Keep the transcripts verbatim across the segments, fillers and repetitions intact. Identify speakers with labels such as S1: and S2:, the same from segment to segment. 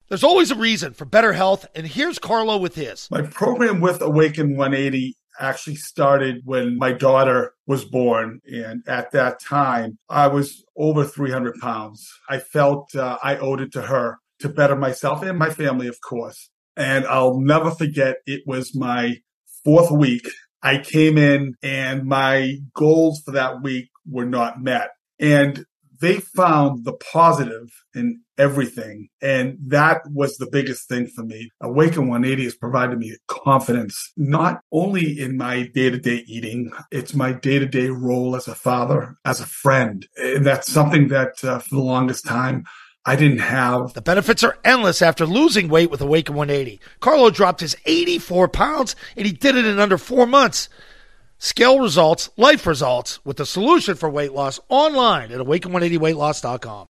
S1: There's always a reason for better health, and here's Carlo with his.
S2: My program with Awaken one eighty actually started when my daughter was born, and at that time, I was over three hundred pounds. I felt uh, I owed it to her to better myself and my family, of course. And I'll never forget, it was my fourth week. I came in, and my goals for that week were not met. And they found the positive in everything. And that was the biggest thing for me. Awaken one eighty has provided me confidence, not only in my day-to-day eating, it's my day-to-day role as a father, as a friend. And that's something that uh, for the longest time, I didn't have.
S1: The benefits are endless after losing weight with Awaken one eighty. Carlo dropped his eighty-four pounds, and he did it in under four months. Scale results, life results, with the solution for weight loss online at awaken one eighty weight loss dot com.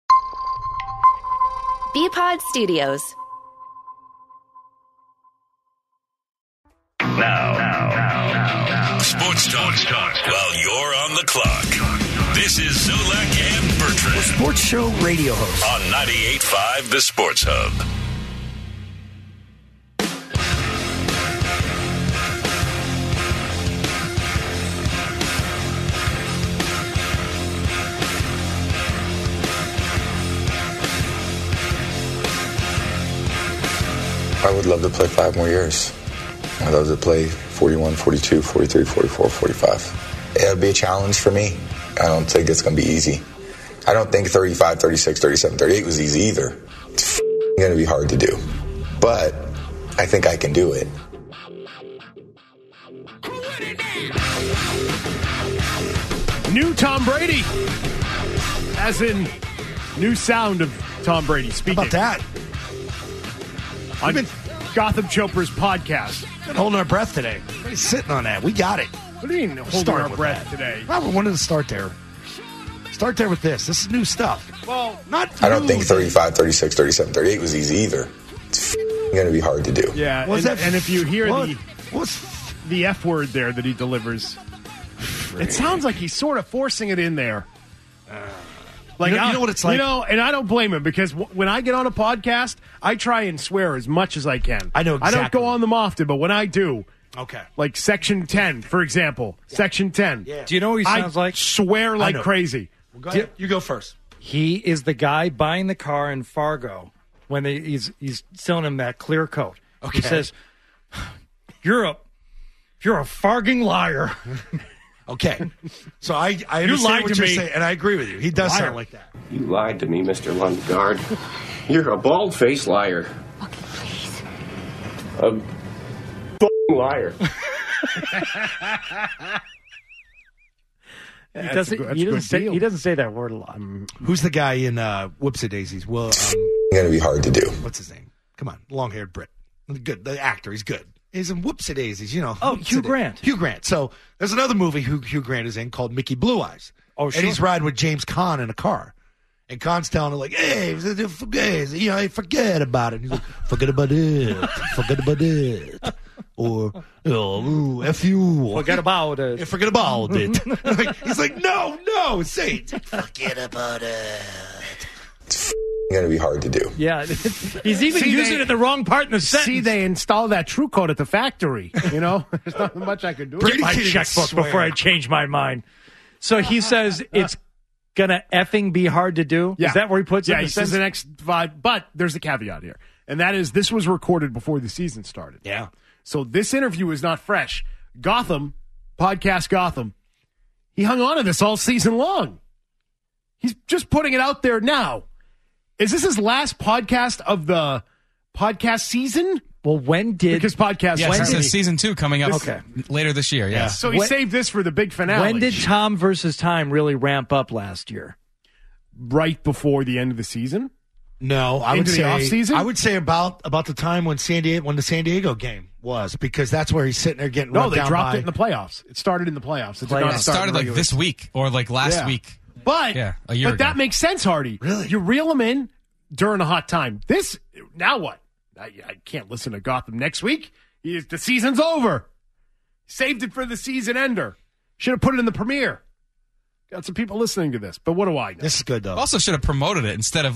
S3: B-Pod Studios.
S4: Now, now, now, now, now. Sports Talk, Talk while you're on the clock. This is Zolak and Bertrand.
S5: The Sports Show radio host.
S4: On ninety-eight point five The Sports Hub.
S6: I would love to play five more years. I'd love to play forty-one, forty-two, forty-three, forty-four, forty-five. It'll be a challenge for me. I don't think it's going to be easy. I don't think thirty-five, thirty-six, thirty-seven, thirty-eight was easy either. It's going to be hard to do. But I think I can do it.
S7: New Tom Brady. As in, new sound of Tom Brady speaking.
S5: How about that?
S7: On been, Gotham Choper's podcast.
S5: Been holding our breath today. We're sitting on that. We got it.
S7: What do you mean holding
S5: Start
S7: our
S5: with
S7: breath
S5: that.
S7: today?
S5: Well, we wanted to start there. Start there with this. This is new stuff.
S7: Well,
S5: not.
S6: I don't
S5: new.
S6: think thirty-five, thirty-six, thirty-seven, thirty-eight was easy either. It's going to be hard to do.
S7: Yeah,
S5: What's
S7: and,
S5: that?
S7: and if you hear
S5: what?
S7: the
S5: What's
S7: the F word there that he delivers, it sounds like he's sort of forcing it in there. Uh, like
S5: you know,
S7: I,
S5: you know what it's like?
S7: You know, and I don't blame him because w- when I get on a podcast, I try and swear as much as I can.
S5: I know exactly.
S7: I don't go on them often, but when I do,
S5: okay,
S7: like Section ten, for example, yeah. Section ten.
S5: Yeah.
S8: Do you know what he sounds
S7: I
S8: like?
S7: Swear like crazy.
S5: Well, go ahead. You go first.
S8: He is the guy buying the car in Fargo when they, he's he's selling him that clear coat.
S5: Okay.
S8: He says, "You're a you're a farging liar."
S5: Okay, so I I
S7: You
S5: understand
S7: lied
S5: what
S7: to
S5: you're
S7: me.
S5: saying, and I agree with you. He does
S7: Liar.
S5: sound like that.
S9: You lied to me, Mister Lundgaard. You're a bald-faced liar.
S3: Okay, please.
S9: A f***ing liar.
S8: He
S7: That's
S8: doesn't.
S7: a good- that's
S8: he
S7: a good
S8: doesn't say.
S7: deal.
S8: He doesn't say that word a lot.
S5: Who's the guy in uh, Whoopsie Daisies? Well, um,
S6: Going to be hard to do.
S5: what's his name? Come on, long-haired Brit. Good, the actor. He's good. He's in Whoopsie Daisies. You know.
S8: Oh,
S5: Whoopsie
S8: Hugh
S5: Da-
S8: Grant.
S5: Hugh Grant. So there's another movie Hugh, Hugh Grant is in called Mickey Blue Eyes.
S8: Oh, sure.
S5: And he's riding with James Caan in a car. And Caan's telling him, like, hey, forget, you know, forget about it. And he's like, forget about it. Forget about it. Or, oh, F you.
S8: Forget about
S5: Yeah,
S8: it.
S5: forget about it. Like, he's like, no, no, say it. Forget about it.
S6: It's going to be hard to do.
S8: Yeah, he's even
S7: See,
S8: using
S7: they-
S8: it the wrong part in the sentence.
S7: See, they installed that True Code at the factory. You know, there's not much I could do.
S5: Brady
S8: my
S5: can't even
S8: checkbook
S5: swear.
S8: before I change my mind. So he says it's gonna effing be hard to do.
S7: Yeah.
S8: Is that where he puts it?
S7: Yeah,
S8: in
S7: he
S8: the
S7: says
S8: sentence?
S7: the next five. But there's a caveat here, and that is this was recorded before the season started.
S5: Yeah.
S7: So this interview is not fresh. Gotham, podcast Gotham, he hung on to this all season long. He's just putting it out there now. Is this his last podcast of the podcast season?
S8: Well, when did
S7: Because podcast
S10: Yes,
S7: when
S10: it
S7: did
S10: says
S7: he-
S10: season two coming up
S8: Okay.
S10: later this year. Yes.
S7: So he
S8: When-
S7: saved this for the big finale.
S8: when did Tom versus Time really ramp up last year?
S7: right before the end of the season?
S5: No, I would
S7: Into the
S5: say
S7: offseason?
S5: I would say about about the time when San Diego when the San Diego game was, because that's where he's sitting there getting
S7: No,
S5: run
S7: they
S5: down
S7: dropped
S5: by.
S7: it in the playoffs. It started in the playoffs. It, did
S8: Playoffs.
S7: not
S10: It
S7: start
S10: started
S7: in
S10: like
S7: regular
S10: this week or like last
S7: Yeah.
S10: week.
S7: But
S10: Yeah, a year
S7: but
S10: ago.
S7: that makes sense, Hardy.
S5: Really?
S7: You reel them in during a hot time. This now what? I, I can't listen to Gotham next week. He- The season's over. Saved it for the season ender. Should have put it in the premiere. Got some people listening to this, but what do I know?
S5: This is good though.
S10: Also should have promoted it instead of like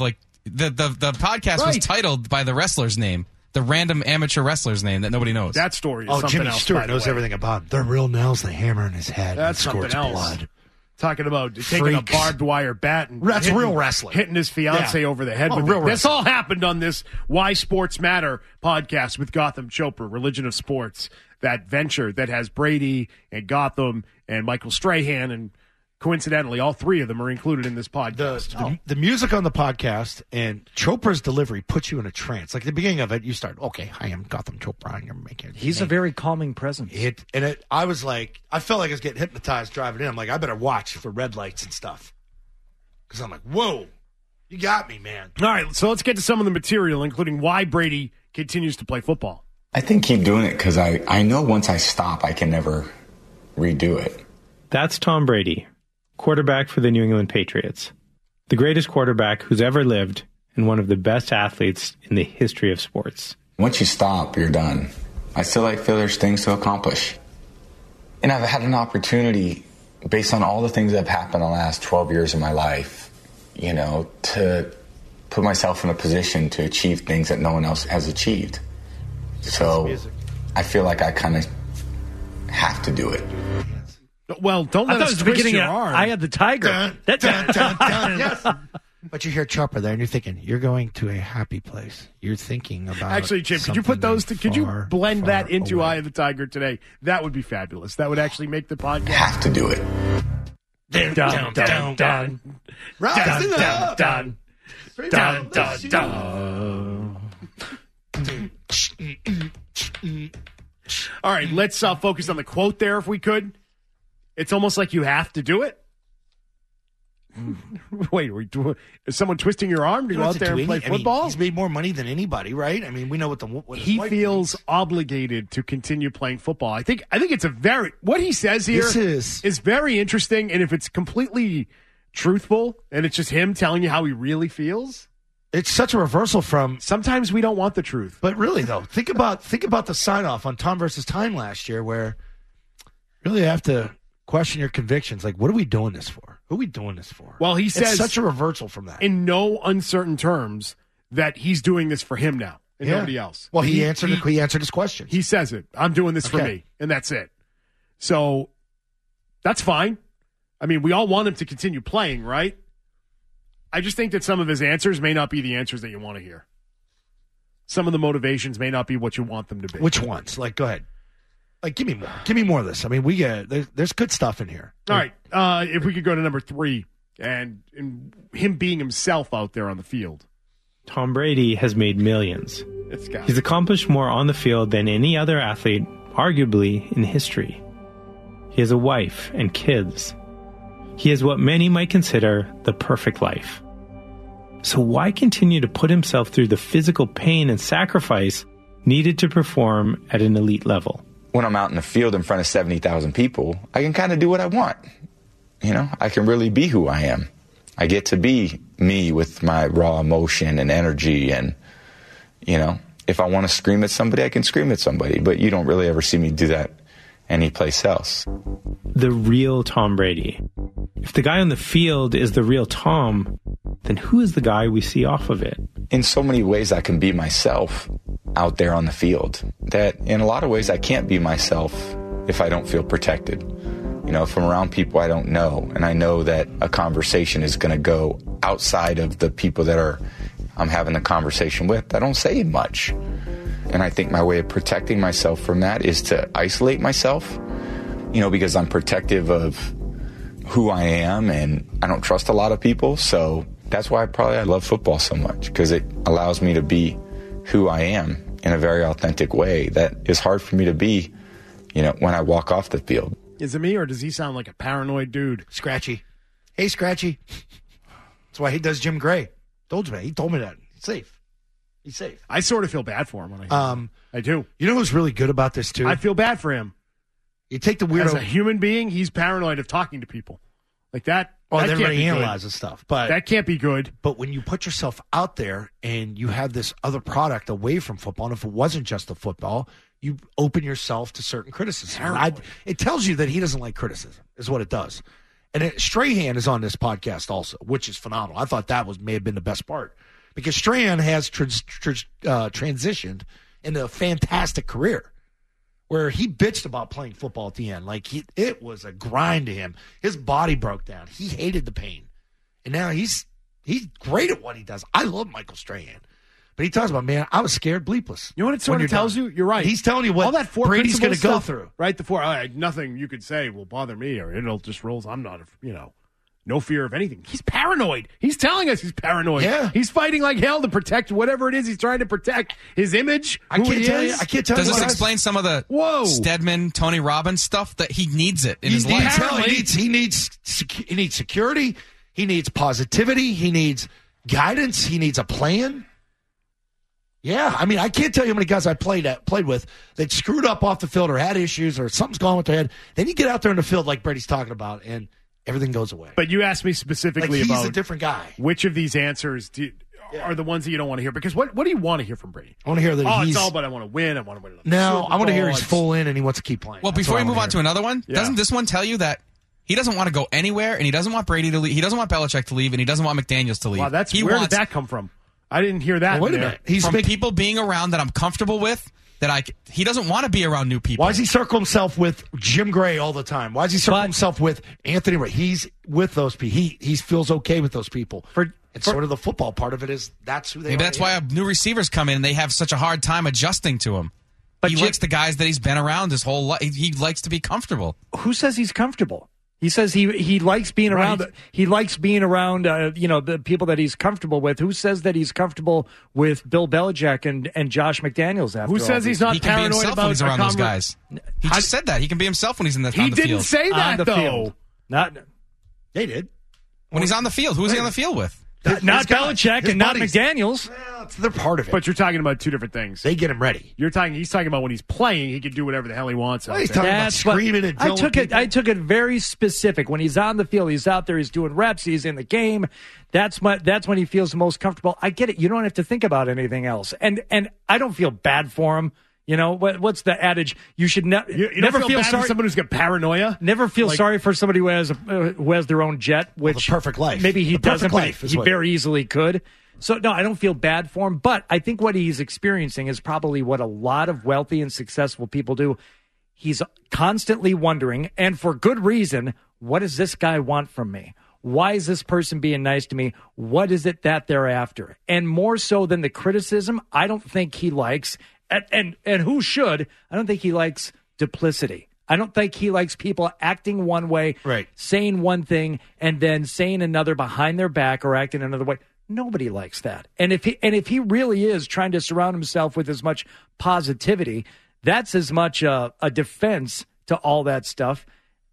S10: The the, the podcast
S7: Right.
S10: was titled by the wrestler's name, the random amateur wrestler's name that nobody knows.
S7: That story is
S1: Oh,
S7: something
S1: Jimmy
S7: else.
S1: Stewart
S7: by the
S1: knows
S7: way.
S1: everything about him. The real nails, the hammer in his head.
S7: That's
S1: and
S7: something
S1: squirts
S7: else.
S1: blood.
S7: Talking about taking a
S1: Freaks.
S7: barbed wire bat and
S1: That's
S7: hitting,
S1: real wrestling.
S7: hitting his fiance
S1: Yeah.
S7: over the head
S1: Oh,
S7: with
S1: real
S7: it. This
S1: wrestling.
S7: all happened on this Why Sports Matter podcast with Gotham Chopra, Religion of Sports, that venture that has Brady and Gotham and Michael Strahan, and coincidentally, all three of them are included in this
S1: The,
S7: podcast.
S1: the, the music on the podcast and Chopra's delivery puts you in a trance. Like at the beginning of it, you start, okay, I am Gotham Chopra, and you're making
S8: He's a very calming presence.
S1: it. And it, I was like, I felt like I was getting hypnotized driving in. I'm like, I better watch for red lights and stuff. Because I'm like, whoa, you got me, man.
S7: All right, so let's get to some of the material, including why Brady continues to play football.
S6: I think keep doing it because I, I know once I stop, I can never redo it.
S11: That's Tom Brady, quarterback for the New England Patriots, the greatest quarterback who's ever lived and one of the best athletes in the history of sports.
S6: Once you stop, you're done. I still like feel there's things to accomplish. And I've had an opportunity, based on all the things that have happened the last twelve years of my life, you know, to put myself in a position to achieve things that no one else has achieved. So I feel like I kind of have to do it.
S7: Well, don't
S8: I
S7: let
S8: thought
S7: us
S8: it was the
S7: twist
S8: beginning
S7: your
S8: of
S7: arm.
S8: I Had the Tiger.
S1: Dun,
S8: That-
S1: dun, dun, dun. Yes. But you hear Chopra there, and you're thinking, you're going to a happy place. You're thinking about
S7: Actually, Chip, could you put
S1: something
S7: those? To, could you
S1: far,
S7: blend
S1: far
S7: that into
S1: away.
S7: Eye of the Tiger today? That would be fabulous. That would actually make the podcast.
S6: Have to do it.
S1: Dun,
S7: Dun, dun, dun.
S1: Rising
S7: Dun,
S1: up.
S7: dun, dun, dun, dun. All right, let's uh, focus on the quote there, if we could. It's almost like you have to do it. Wait, are we do, is someone twisting your arm to
S1: You
S7: go
S1: don't
S7: out
S1: have to
S7: there
S1: do
S7: and play
S1: any- I mean,
S7: football?
S1: he's made more money than anybody, right? I mean, we know what the what his
S7: He
S1: wife
S7: feels
S1: makes.
S7: obligated to continue playing football. I think I think it's a very what he says here
S1: This is-
S7: is very interesting, and if it's completely truthful and it's just him telling you how he really feels,
S1: It's such a reversal from.
S7: sometimes we don't want the truth.
S1: But really, though, think about think about the sign off on Tom versus Time last year, where you really have to question your convictions. Like, what are we doing this for? Who are we doing this for?
S7: Well, he
S1: It's
S7: says
S1: such a reversal from that.
S7: in no uncertain terms that he's doing this for him now and
S1: Yeah.
S7: nobody else.
S1: Well, he, answered. He, he answered his questions.
S7: He says it. I'm doing this for
S1: Okay.
S7: me, and that's it. So that's fine. I mean, we all want him to continue playing, right? I just think that some of his answers may not be the answers that you want to hear. Some of the motivations may not be what you want them to be.
S1: Which ones? Like, go ahead. Like, give me more. Give me more of this. I mean, we get there's, there's good stuff in here.
S7: All right. Uh, if we could go to number three and, and him being himself out there on the field.
S11: Tom Brady has made millions.
S7: It's got
S11: He's accomplished more on the field than any other athlete, arguably, in history. He has a wife and kids. He has what many might consider the perfect life. So why continue to put himself through the physical pain and sacrifice needed to perform at an elite level?
S6: When I'm out in the field in front of seventy thousand people, I can kind of do what I want. You know, I can really be who I am. I get to be me with my raw emotion and energy. And, you know, if I want to scream at somebody, I can scream at somebody. But you don't really ever see me do that anyplace else.
S11: The real Tom Brady. If the guy on the field is the real Tom, then who is the guy we see off of it?
S6: In so many ways, I can be myself out there on the field. That in a lot of ways, I can't be myself if I don't feel protected. You know, if I'm around people I don't know, and I know that a conversation is going to go outside of the people that are I'm having the conversation with, I don't say much. And I think my way of protecting myself from that is to isolate myself, you know, because I'm protective of who I am and I don't trust a lot of people. So that's why probably I love football so much, because it allows me to be who I am in a very authentic way that is hard for me to be, you know, when I walk off the field.
S7: Is it me, or does he sound like a paranoid dude?
S1: Scratchy. Hey, Scratchy. That's why he does Jim Gray. Told you, man. He told me that. He's safe. He's safe.
S7: I sort of feel bad for him when I hear
S1: Um,
S7: that. I do.
S1: You know who's really good about this, too?
S7: I feel bad for him.
S1: You take the
S7: As a
S1: weirdo.
S7: human being, he's paranoid of talking to people. Like that.
S1: Oh,
S7: that
S1: everybody
S7: can't be good.
S1: analyzes stuff. But
S7: That can't be good.
S1: But when you put yourself out there and you have this other product away from football, and if it wasn't just the football, you open yourself to certain criticism. I, it tells you that he doesn't like criticism, is what it does. And it, Strahan is on this podcast also, which is phenomenal. I thought that was may have been the best part, because Strahan has trans, trans, uh, transitioned into a fantastic career where he bitched about playing football at the end. Like, he, it was a grind to him. His body broke down. He hated the pain. And now he's he's great at what he does. I love Michael Strahan. But he talks about, man, I was scared bleepless.
S7: You know what it sort of tells done. you? You're right.
S1: He's telling you what
S7: all that four
S1: Brady's going to go
S7: stuff,
S1: through.
S7: Right, the four. Uh, nothing you could say will bother me, or it'll just rolls. I'm not, you know, no fear of anything. He's paranoid. He's telling us he's paranoid.
S1: Yeah.
S7: He's fighting like hell to protect whatever it is he's trying to protect. His image,
S1: I
S7: who
S1: can't
S7: he
S1: tell
S7: is.
S1: you. I can't tell
S10: Does
S1: you.
S10: this
S1: what
S10: explain some of the
S7: Whoa.
S10: Stedman, Tony Robbins stuff that he needs it in
S1: he
S10: his
S1: needs,
S10: life?
S1: hell, he needs he needs secu- he needs security. He needs positivity. He needs guidance. He needs a plan. Yeah, I mean, I can't tell you how many guys I played at, played with that screwed up off the field or had issues or something's gone with their head. Then you get out there in the field like Brady's talking about, and everything goes away.
S7: But you asked me specifically
S1: like he's
S7: about
S1: a different guy.
S7: Which of these answers do, are the ones that you don't want to hear? Because what, what do you want to hear from Brady?
S1: I want to hear that
S7: oh,
S1: he's...
S7: it's all but I want to win. I want to win another
S1: No,
S7: Super
S1: I want to hear
S7: Bowl.
S1: he's
S7: It's-
S1: full in and he wants to keep playing.
S10: Well,
S1: That's
S10: before
S1: what
S10: we
S1: I
S10: move
S1: wanna
S10: on to
S1: hear.
S10: another one,
S7: Yeah.
S10: doesn't this one tell you that he doesn't want to go anywhere, and he doesn't want Brady to leave, he doesn't want Belichick to leave, and he doesn't want McDaniels to leave?
S7: Wow, that's
S10: he
S7: where
S10: wants
S7: did that come from? I didn't hear that.
S1: Well, wait a
S7: in there.
S1: minute. He's
S10: from
S1: big,
S10: people being around that I'm comfortable with. That I c- he doesn't want to be around new people.
S1: Why does he circle himself with Jim Gray all the time? Why does he circle
S8: But-
S1: himself with Anthony Ray? He's with those people. He he feels okay with those people.
S8: For-
S1: and
S8: for-
S1: sort of the football part of it is that's who they
S10: Maybe
S1: are.
S10: that's why new receivers come in and they have such a hard time adjusting to him.
S8: But
S10: he
S8: Jim-
S10: likes the guys that he's been around his whole life. He likes to be comfortable.
S8: Who says he's comfortable? He says he he likes being
S7: Right.
S8: around. He likes being around. Uh, you know, the people that he's comfortable with. Who says that he's comfortable with Bill Belichick and, and Josh McDaniels? After
S7: Who
S8: all
S7: says
S8: these
S7: he's not
S10: He can be
S7: paranoid
S10: himself
S7: about
S10: when he's around
S7: a
S10: those
S7: conver-
S10: guys. He just said that. He can be himself when he's in the,
S7: He
S10: on the
S7: didn't
S10: field.
S7: say
S8: on
S7: that
S8: the
S7: though.
S8: field? Not
S1: They did.
S10: When he's on the field, who's he on the field with?
S8: not, not
S1: his guys,
S8: Belichick
S1: his
S8: and not
S1: buddies.
S8: McDaniels.
S1: Well, it's, they're part of it.
S7: But you're talking about two different things.
S1: they get him ready.
S7: You're talking. He's talking about when he's playing, he can do whatever the hell he wants.
S1: Well,
S7: out
S1: he's
S7: there.
S1: talking about
S8: That's what-
S1: screaming and
S8: I
S1: telling
S8: took it.
S1: people.
S8: I took it very specific. When he's on the field, he's out there. He's doing reps. He's in the game. That's what. That's when he feels the most comfortable. I get it. You don't have to think about anything else. And and I don't feel bad for him. You know what? What's the adage? You should ne-
S7: You, you
S8: never
S7: don't feel,
S8: feel
S7: bad
S8: sorry.
S7: for someone who's got paranoia.
S8: Never feel
S7: Like-
S8: sorry for somebody who has a, uh, who has their own jet, which
S1: the perfect life.
S8: Maybe he
S1: The perfect
S8: doesn't, but
S1: life is
S8: he
S1: what-
S8: very easily could. So no, I don't feel bad for him. But I think what he's experiencing is probably what a lot of wealthy and successful people do. He's constantly wondering, and for good reason, what does this guy want from me? Why is this person being nice to me? What is it that they're after? And more so than the criticism, I don't think he likes, and and, and who should, I don't think he likes duplicity. I don't think he likes people acting one way,
S1: Right.
S8: saying one thing, and then saying another behind their back or acting another way. Nobody likes that. And if he and if he really is trying to surround himself with as much positivity, that's as much a, a defense to all that stuff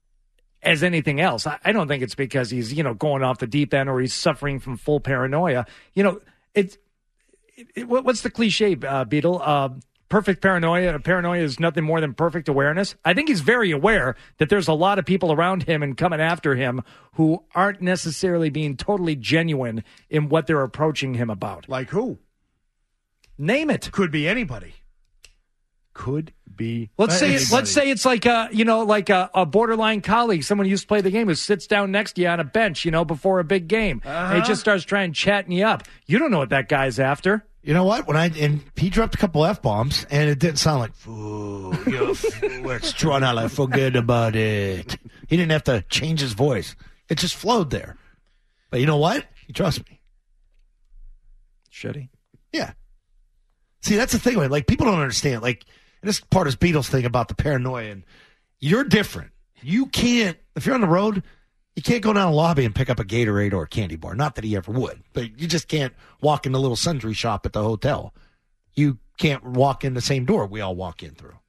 S8: as anything else. I, I don't think it's because he's, you know, going off the deep end or he's suffering from full paranoia. You know, it's it, it, what- what's the cliche, uh, Beetle? Uh, perfect paranoia. Paranoia is nothing more than perfect awareness. I think he's very aware that there's a lot of people around him and coming after him who aren't necessarily being totally genuine in what they're approaching him about.
S7: Like who?
S8: Name it.
S7: Could be anybody. Could be.
S8: Let's say
S7: anybody.
S8: it, let's say it's like a you know like a, a borderline colleague, someone who used to play the game who sits down next to you on a bench, you know, before a big game, and he just starts trying chatting you up. You don't know what that guy's after.
S1: You know what? When I and he dropped a couple f bombs, and it didn't sound like "Fool, you fool, it's drawn out like forget about it." He didn't have to change his voice; it just flowed there. But you know what? He trusts me.
S8: Should he?
S1: Yeah. See, that's the thing. Man. Like people don't understand. Like and this part is Beatles thing about the paranoia. And you're different. You can't if you're on the road. You can't go down a lobby and pick up a Gatorade or a candy bar. Not that he ever would, but you just can't walk in the little sundry shop at the hotel. You can't walk in the same door we all walk in through.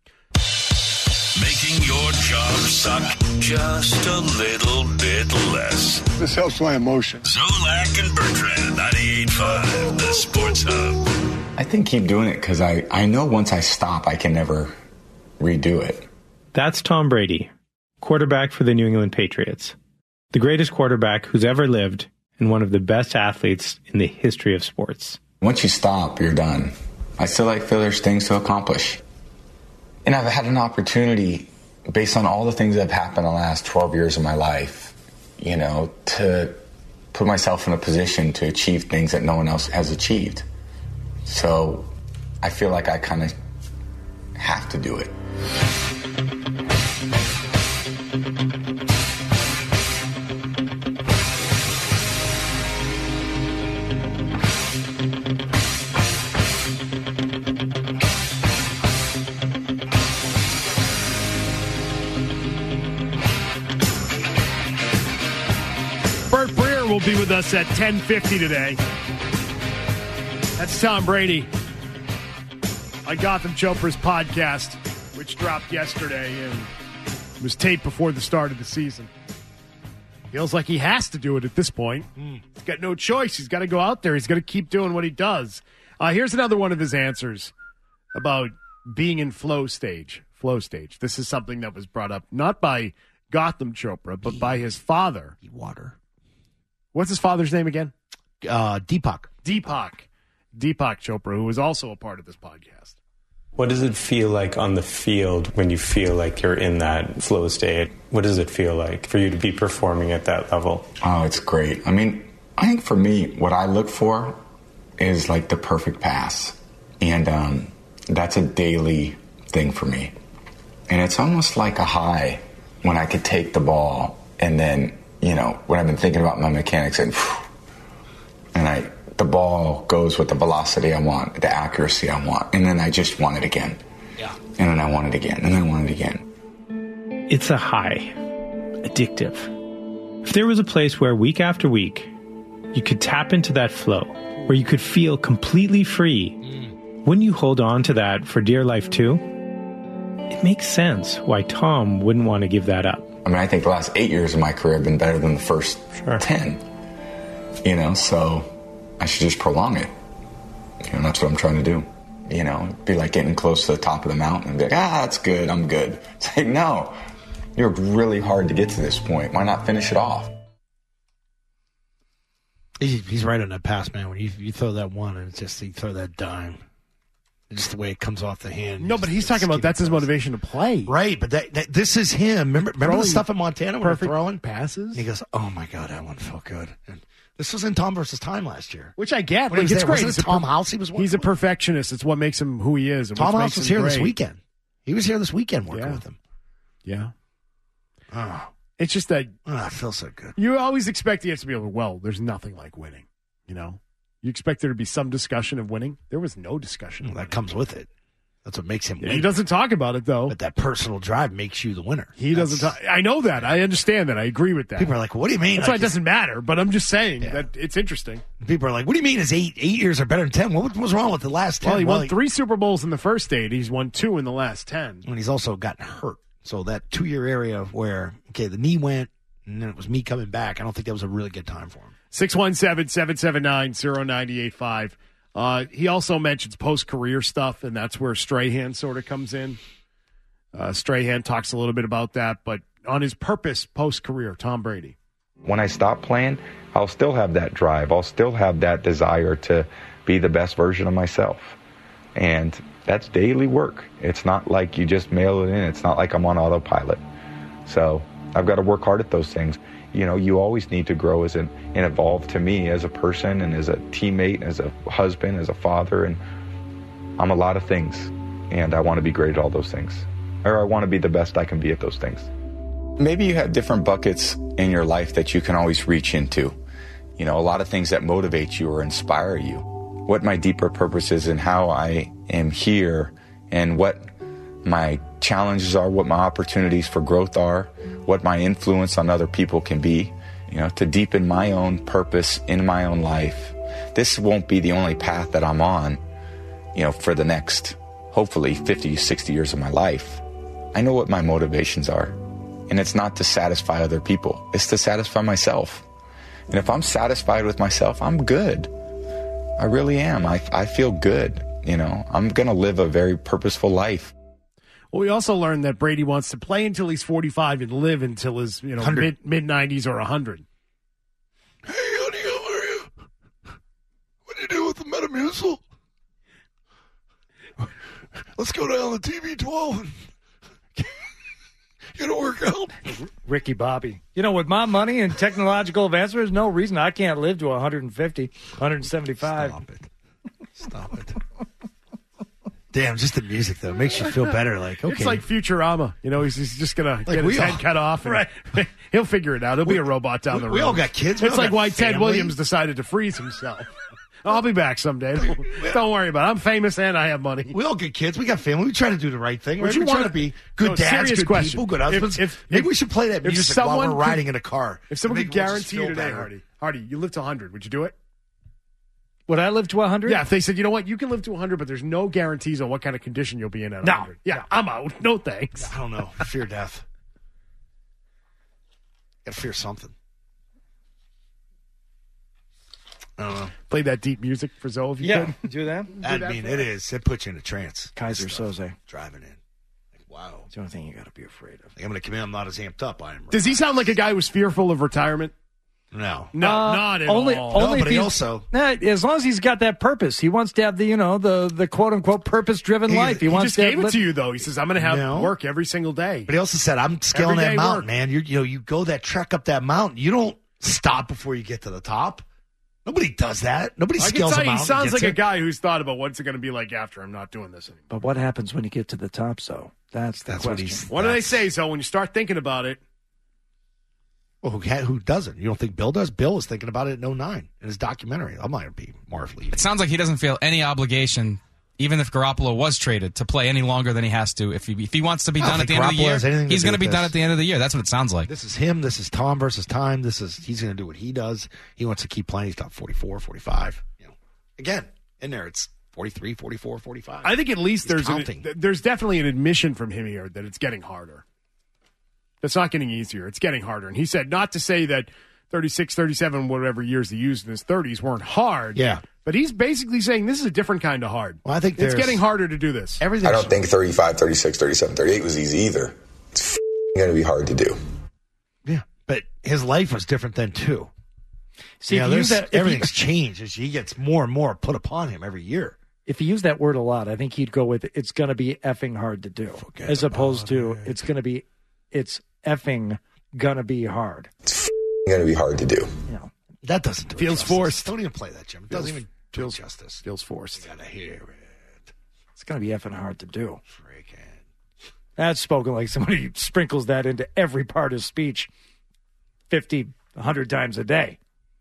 S4: Making your job suck just a little bit less.
S12: This helps my emotions.
S4: Zolak and Bertrand, ninety-eight point five, the Sports Hub.
S6: I think keep doing it because I, I know once I stop, I can never redo it.
S11: That's Tom Brady, quarterback for the New England Patriots. The greatest quarterback who's ever lived and one of the best athletes in the history of sports.
S6: Once you stop, you're done. I still like feel there's things to accomplish. And I've had an opportunity, based on all the things that have happened in the last twelve years of my life, you know, to put myself in a position to achieve things that no one else has achieved. So I feel like I kind of have to do it.
S7: Bert Breer will be with us at ten fifty today. That's Tom Brady on Gotham Chopra's podcast, which dropped yesterday and was taped before the start of the season. Feels like he has to do it at this point. Mm. He's got no choice. He's got to go out there. He's got to keep doing what he does. Uh, here's another one of his answers about being in flow stage. Flow stage. This is something that was brought up not by Gotham Chopra, but by his father.
S5: Water.
S7: What's his father's name again?
S5: Uh, Deepak.
S7: Deepak. Deepak Chopra, who was also a part of this podcast.
S11: What does it feel like on the field when you feel like you're in that flow state? What does it feel like for you to be performing at that level?
S6: Oh, it's great. I mean, I think for me, what I look for is like the perfect pass. And um, that's a daily thing for me. And it's almost like a high when I could take the ball and then, you know, when I've been thinking about my mechanics and, and I, the ball goes with the velocity I want, the accuracy I want, and then I just want it again.
S5: Yeah.
S6: And then I want it again, and then I want it again.
S11: It's a high. Addictive. If there was a place where week after week you could tap into that flow, where you could feel completely free, mm. wouldn't you hold on to that for dear life too? It makes sense why Tom wouldn't want to give that up.
S6: I mean, I think the last eight years of my career have been better than the first sure. ten. You know, so I should just prolong it. You know, that's what I'm trying to do. You know, it'd be like getting close to the top of the mountain and be like, ah, that's good, I'm good. It's like, no, you worked really hard to get to this point. Why not finish it off?
S5: He's right on that pass, man. When you, you throw that one and it's just, you throw that dime. Just the way it comes off the hand.
S7: No, but he's talking about that's his motivation to play.
S5: Right, but that, that this is him. Remember, remember the stuff in Montana when
S7: perfect
S5: we're throwing?
S7: Passes?
S5: And he goes, oh, my God, that one felt good. And this was in Tom versus Time last year.
S7: Which I get.
S5: When
S7: Like,
S5: he was
S7: it's
S5: there,
S7: great.
S5: wasn't it Tom House he was working
S7: He's a
S5: with?
S7: perfectionist. It's what makes him who he is. And
S5: Tom
S7: what
S5: House
S7: makes
S5: was
S7: him
S5: here
S7: great.
S5: this weekend. He was here this weekend working
S7: Yeah.
S5: with him.
S7: Yeah.
S5: Oh,
S7: It's just that
S5: oh, it feels so good.
S7: you always expect the answer to be, well, there's nothing like winning. You know? You expect there to be some discussion of winning. There was no discussion.
S5: Well, that comes with it. That's what makes him win.
S7: He doesn't talk about it, though.
S5: But that personal drive makes you the winner.
S7: He
S5: That's,
S7: doesn't talk. I know that. I understand that. I agree with that.
S5: People are like, what do you mean?
S7: That's why
S5: Like,
S7: it doesn't matter, but I'm just saying
S5: Yeah.
S7: that it's interesting.
S5: People are like, what do you mean his eight eight years are better than ten? What was wrong with the last ten?
S7: Well, he won three Super Bowls in the first eight. He's won two in the last ten.
S5: And he's also gotten hurt. So that two-year area where, okay, the knee went, and then it was me coming back, I don't think that was a really good time for him.
S7: six one seven, seven seven nine, zero nine eight five. Uh, he also mentions post-career stuff, and that's where Strahan sort of comes in. Uh, Strahan talks a little bit about that, but on his purpose post-career, Tom Brady.
S12: When I stop playing, I'll still have that drive. I'll still have that desire to be the best version of myself. And that's daily work. It's not like you just mail it in. It's not like I'm on autopilot. So I've got to work hard at those things. You know, you always need to grow as an, and evolve to me as a person and as a teammate, as a husband, as a father. And I'm a lot of things. And I want to be great at all those things. Or I want to be the best I can be at those things.
S6: Maybe you have different buckets in your life that you can always reach into. You know, a lot of things that motivate you or inspire you. What my deeper purpose is and how I am here and what my challenges are, what my opportunities for growth are, what my influence on other people can be, you know, to deepen my own purpose in my own life. This won't be the only path that I'm on, you know, for the next, hopefully, fifty, sixty years of my life. I know what my motivations are. And it's not to satisfy other people. It's to satisfy myself. And if I'm satisfied with myself, I'm good. I really am. I, I feel good. You know, I'm going to live a very purposeful life.
S7: Well, we also learned that Brady wants to play until he's forty-five and live until his, you know, mid mid nineties or a hundred.
S5: Hey, honey, how are you? What do you do with the Metamucil? Let's go down to T V twelve and
S1: going to work out.
S8: Ricky Bobby. You know, with my money and technological advancement, there's no reason I can't live to one hundred fifty, one seventy-five.
S1: Stop it. Stop it. Damn, just the music, though, makes you feel better. Like, okay.
S7: It's like Futurama. You know, he's, he's just going to
S1: Like
S7: get
S1: we
S7: his
S1: all-
S7: head cut off. And
S1: Right.
S7: He'll figure it out. He'll be a robot down
S1: we-
S7: the road.
S1: we all got kids. We
S7: It's
S1: all
S7: like
S1: got
S7: why Ted
S1: family.
S7: Williams decided to freeze himself. I'll be back someday. Don't, don't worry about it. I'm famous and I have money.
S1: We all get kids. We got family. We try to do the right thing.
S7: Would
S1: Right?
S7: you
S1: We try
S7: wanna-
S1: to be good
S7: No,
S1: dads,
S7: serious
S1: good
S7: question.
S1: people, good
S7: If-
S1: husbands.
S7: if-
S1: Maybe
S7: if-
S1: we should play that
S7: if
S1: music while
S7: someone
S1: we're
S7: could-
S1: riding in a car.
S7: If someone
S1: Maybe
S7: could
S1: we'll just
S7: guarantee you
S1: feel
S7: today,
S1: better.
S7: Hardy, Hardy, you live to one hundred, would you do it?
S8: Would I live to one hundred?
S7: Yeah, if they said, you know what, you can live to one hundred, but there's no guarantees on what kind of condition you'll be in at
S8: No.
S7: one hundred. Yeah, I'm out. No thanks.
S1: I don't know. I fear death. Got to fear something. I don't know.
S7: Play that deep music for Zoe if you
S8: Yeah,
S7: could.
S8: do that.
S1: I
S7: that
S1: mean,
S7: for
S1: it
S7: us.
S1: is. It puts you in a trance.
S8: Kaiser
S1: Stuff.
S8: Soze.
S1: Driving in. Like, wow.
S8: It's the only thing you got to be afraid of.
S1: Like, I'm going to come in. I'm not as amped up. I am.
S7: Does he sound like a guy who's fearful of retirement?
S1: No.
S7: No,
S8: Uh,
S7: not at
S8: only,
S7: all.
S8: Only
S1: No, but
S8: if
S1: he
S8: he's-
S1: also-
S8: Nah, as long as he's got that purpose, he wants to have the you know the the quote unquote purpose driven
S1: He-
S8: life. He,
S7: He
S8: wants
S7: just
S8: to
S7: gave
S8: have
S7: it
S8: li-
S7: to you, though. He says, I'm going to have
S1: No.
S7: work every single day.
S1: But he also said, I'm scaling that
S7: Everyday
S1: mountain,
S7: work.
S1: man. You you know, you go that trek up that mountain. You don't stop before you get to the top. Nobody does that. Nobody
S7: I can
S1: scales
S7: tell
S1: a
S7: you, he
S1: mountain.
S7: sounds
S1: and
S7: like
S1: gets
S7: a
S1: it.
S7: guy who's thought about what's it going to be like after I'm not doing this anymore.
S8: But what happens when you get to the top? So that's the
S1: That's what
S8: question.
S1: he's.
S7: What do they
S1: that's-
S7: say, so when you start thinking about it?
S1: Well, who, ca- who doesn't? You don't think Bill does? Bill was thinking about it in oh nine in his documentary. I might be Marv Lee.
S10: It sounds like he doesn't feel any obligation, even if Garoppolo was traded, to play any longer than he has to. If he if he wants to be
S1: I don't
S10: done at the
S1: think
S10: end of the
S1: Garoppolo
S10: year,
S1: has anything to
S10: he's
S1: do
S10: going to
S1: with
S10: be
S1: this.
S10: done at the end of the year. That's what it sounds like.
S1: This is him. This is Tom versus time. This is he's going to do what he does. He wants to keep playing. He's top forty-four, forty-five. You know, again in there it's forty-three, forty-four, forty-five.
S7: I think at least
S1: He's
S7: there's
S1: counting.
S7: an, there's definitely an admission from him here that it's getting harder. It's not getting easier. It's getting harder. And he said not to say that thirty-six, thirty-seven, whatever years he used in his thirties weren't hard.
S1: Yeah.
S7: But he's basically saying this is a different kind of hard.
S1: Well, I think
S7: it's
S1: there's-
S7: getting harder to do this.
S1: Everything.
S6: I don't think thirty-five, thirty-six, thirty-seven, thirty-eight was easy either. It's going to be hard to do.
S1: Yeah, but his life was different then too.
S8: See,
S1: You know,
S8: if you use
S1: there's-
S8: that, if you-
S1: everything's changed as he gets more and more put upon him every year.
S8: if he used that word a lot, I think he'd go with it's going to be effing hard to do,
S1: Forget
S8: as opposed to
S1: about it.
S8: it's going to be it's effing gonna be hard.
S6: It's going to be hard to do.
S8: You know,
S1: That doesn't do it
S7: Feels
S1: justice.
S7: forced.
S1: Don't even play that, Jim. It
S7: Feels-
S1: doesn't even do it justice.
S7: Feels forced.
S1: You gotta hear it.
S8: it's going to be effing hard to do.
S1: Freaking.
S8: That's spoken like somebody who sprinkles that into every part of speech fifty, one hundred times a day.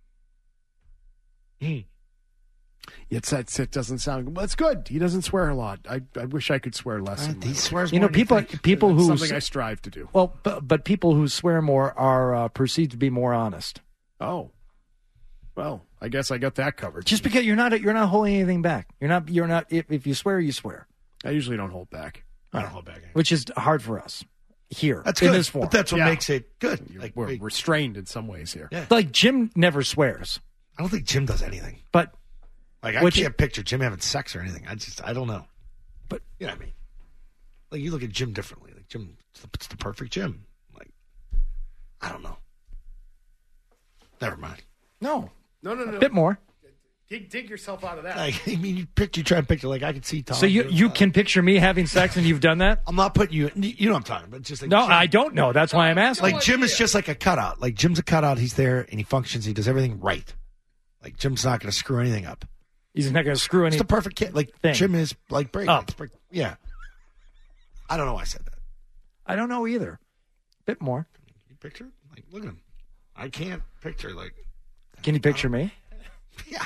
S7: Yet that it doesn't sound. Well, it's good. He doesn't swear a lot. I, I wish I could swear less. in my
S1: He
S7: life.
S1: swears
S8: You
S1: more
S8: know,
S1: than you
S8: people
S1: think.
S8: people
S7: It's
S8: who
S7: something I strive to do.
S8: well, but, but people who swear more are uh, perceived to be more honest.
S7: Oh, well, I guess I got that covered.
S8: Just because you're not you're not holding anything back. You're not you're not if, if you swear, you swear,
S7: I usually don't hold back.
S1: I don't hold back.
S8: which is hard for us here
S1: That's
S8: in
S1: good.
S8: this form.
S1: But that's what
S7: Yeah.
S1: makes it good.
S7: You're-
S1: Like,
S7: we're
S1: we-
S7: restrained in some ways here.
S1: Yeah.
S8: Like Jim never swears,
S1: I don't think Jim does anything.
S8: but
S1: Like I
S8: Which-
S1: can't picture Jim having sex or anything. I just I don't know.
S8: But-
S1: you know what I mean. Like you look at Jim differently. Like Jim, it's the, it's the perfect Jim. Like I don't know. Never mind.
S8: no,
S7: No, no, no.
S8: a bit more.
S7: Dig, dig yourself out of that.
S1: Like I mean, you picture, you try and picture. Like I can see Tom.
S8: So you
S1: doing
S8: you
S1: that.
S8: can picture me having sex and you've done that?
S1: I'm not putting you. You know what I'm talking about. Just like
S8: No,
S1: Jim.
S8: I don't know. That's why I'm asking.
S1: Like Jim is just like a cutout. Like Jim's a cutout. He's there and he functions. He does everything right. Like Jim's not going to screw anything up.
S8: He's not going to screw any.
S1: It's the perfect kid. Like
S8: thing.
S1: Jim is like Brady.
S8: Up.
S1: It's Brady. Yeah. I don't know why I said that.
S8: I don't know either. Bit more.
S1: You picture? Like look at him. I can't picture like.
S8: Can you picture me?
S1: Yeah.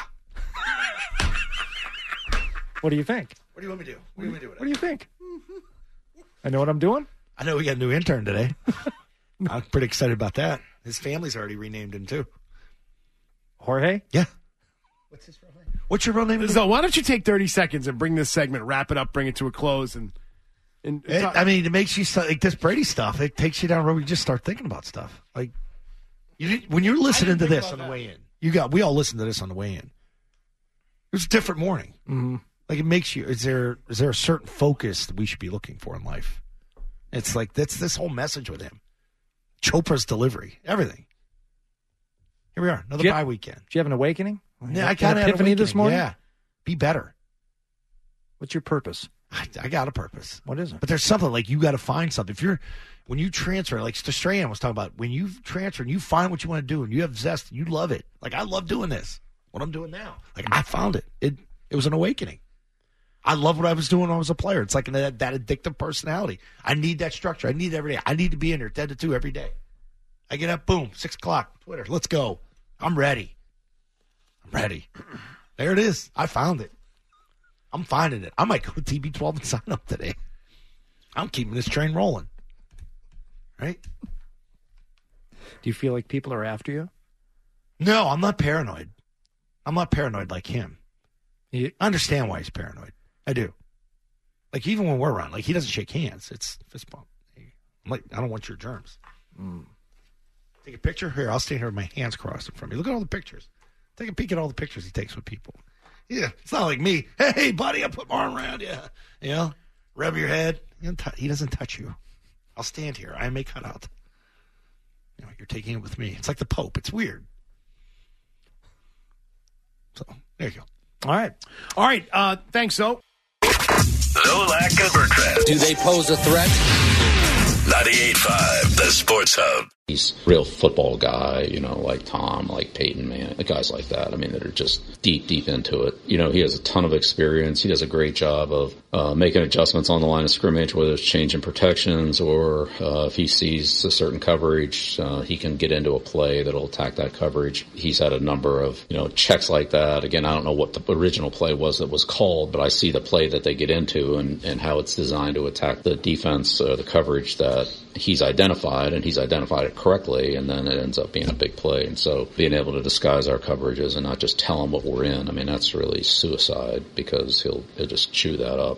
S8: What do you think?
S1: What do you want me to do? What do you want me to do with it?
S8: What do you think? I know what I'm doing.
S1: I know we got a new intern today. I'm pretty excited about that. His family's already renamed him too.
S8: Jorge?
S1: Yeah. What's his real name? What's your real name?
S7: So why don't you take thirty seconds and bring this segment, wrap it up, bring it to a close, and and
S1: It,
S7: talk-
S1: I mean, it makes you start, like this Brady stuff. It takes you down a road where you just start thinking about stuff. Like you didn't, when you're listening to this on the way in, you got we all listened to this on the way in. It was a different morning.
S8: Mm-hmm.
S1: Like it makes you. Is there is there a certain focus that we should be looking for in life? It's like that's this whole message with him. Chopra's delivery, everything. Here we are, another
S8: Did you-
S1: bye weekend.
S8: Did you have an awakening?
S1: Yeah, I
S8: An
S1: kind of
S8: epiphany this morning.
S1: Yeah, be better.
S8: What's your purpose?
S1: I, I got a purpose.
S8: What is it?
S1: But there's something like you got to find something. If you're when you transfer, like Strahan was talking about, when you transfer and you find what you want to do and you have zest, and you love it. Like I love doing this. What I'm doing now. Like I found it. It it was an awakening. I love what I was doing when I was a player. It's like an, that, that addictive personality. I need that structure. I need it every day. I need to be in here ten to two every day. I get up, boom, six o'clock, Twitter. Let's go. I'm ready. I'm ready. There it is. I found it. I'm finding it. I might go to T B twelve and sign up today. I'm keeping this train rolling. Right?
S8: Do you feel like people are after you?
S1: No, I'm not paranoid. I'm not paranoid like him.
S8: You,
S1: I understand why he's paranoid. I do. Like, even when we're around, like, he doesn't shake hands. It's fist bump. I'm like, I don't want your germs. Mm. Take a picture? Here, I'll stand here with my hands crossed in front of me. Look at all the pictures. Take a peek at all the pictures he takes with people. Yeah, it's not like me. Hey, buddy, I put my arm around you. You know, rub your head. He doesn't, t- he doesn't touch you. I'll stand here. I may cut out. You know, you're taking it with me. It's like the Pope. It's weird. So, there you go.
S7: All right. All right. Uh, thanks, so.
S4: Zolak and Bertrand.
S13: Do they pose a threat?
S4: ninety-eight point five, the Sports Hub.
S14: He's a real football guy, you know, like Tom, like Peyton Manning, guys like that. I mean, that are just deep, deep into it. You know, he has a ton of experience. He does a great job of uh, making adjustments on the line of scrimmage, whether it's changing protections or uh, if he sees a certain coverage, uh, he can get into a play that'll attack that coverage. He's had a number of, you know, checks like that. Again, I don't know what the original play was that was called, but I see the play that they get into and, and how it's designed to attack the defense, uh, the coverage that he's identified, and he's identified it correctly, and then it ends up being a big play. And so being able to disguise our coverages and not just tell him what we're in, I mean, that's really suicide, because he'll, he'll just chew that up.